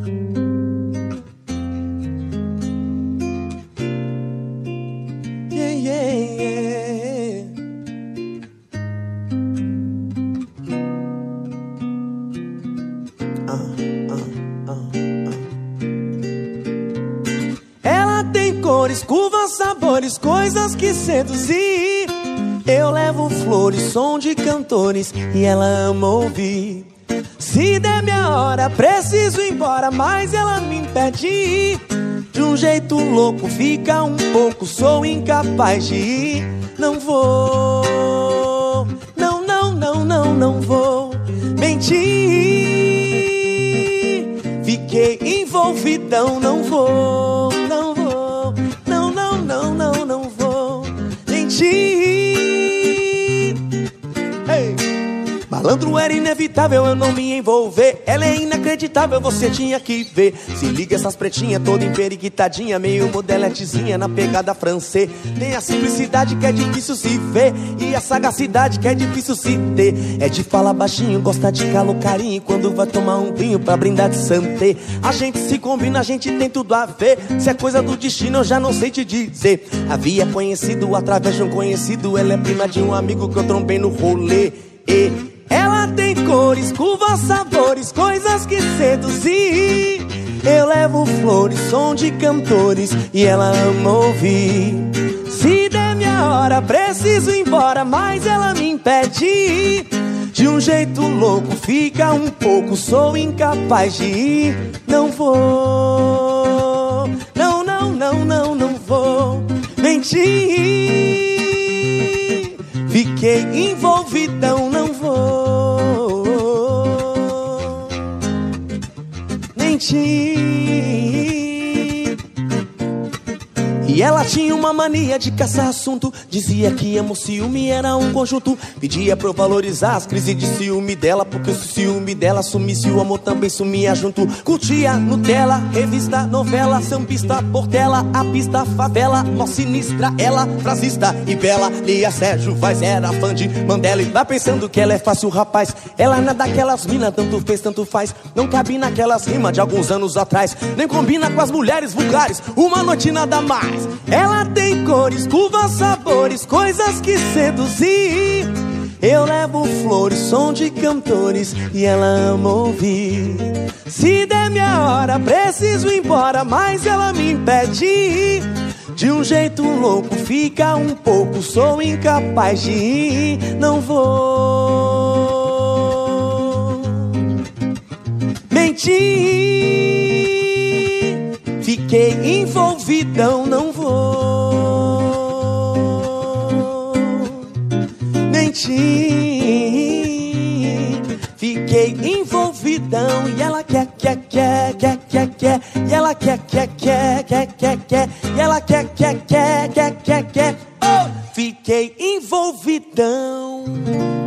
Ela tem cores, curvas, sabores, coisas que seduzir. Eu levo flores, som de cantores, e ela ama ouvir. Se der minha hora, preciso ir embora, mas ela me impede de ir. De um jeito louco, fica um pouco, sou incapaz de ir. Não vou, não, não, não, não, não vou mentir. Fiquei envolvidão, não vou, não vou, não, não, não, não, não vou mentir. Malandro era inevitável eu não me envolver. Ela é inacreditável, você tinha que ver. Se liga essas pretinhas toda emperiquitadinha, meio modeletezinha na pegada francês. Tem a simplicidade que é difícil se ver, e a sagacidade que é difícil se ter. É de falar baixinho, gosta de calor, carinho, quando vai tomar um vinho pra brindar de santé. A gente se combina, a gente tem tudo a ver. Se é coisa do destino eu já não sei te dizer. Havia conhecido através de um conhecido. Ela é prima de um amigo que eu trombei no rolê. Ela tem cores, curvas, sabores, coisas que seduzir. Eu levo flores, som de cantores, e ela ama ouvir. Se der minha hora, preciso ir embora, mas ela me impede. De um jeito louco, fica um pouco, sou incapaz de ir. Não vou, não, não, não, não, não vou mentir. Fiquei envolvidão, não vou mentir. E ela tinha uma mania de caçar assunto. Dizia que amor, ciúme era um conjunto. Pedia pra eu valorizar as crises de ciúme dela, porque se o ciúme dela sumisse, o amor também sumia junto. Curtia Nutella, revista, novela, sambista, portela, a pista, favela, mó sinistra, ela, frasista e bela. Lia Sérgio Vaz era fã de Mandela, e vai pensando que ela é fácil, rapaz. Ela não é daquelas mina, tanto fez, tanto faz. Não cabe naquelas rimas de alguns anos atrás. Nem combina com as mulheres vulgares, uma noite nada mais. Ela tem cores, curvas, sabores, coisas que seduzir. Eu levo flores, som de cantores, e ela ama ouvir. Se der minha hora, preciso ir embora, mas ela me impede. De um jeito louco, fica um pouco, sou incapaz de ir. Não vou mentir. Fiquei envolvidão, não vou mentir. Fiquei envolvidão, e ela quer, e ela quer, e ela quer. Oh! Fiquei envolvidão.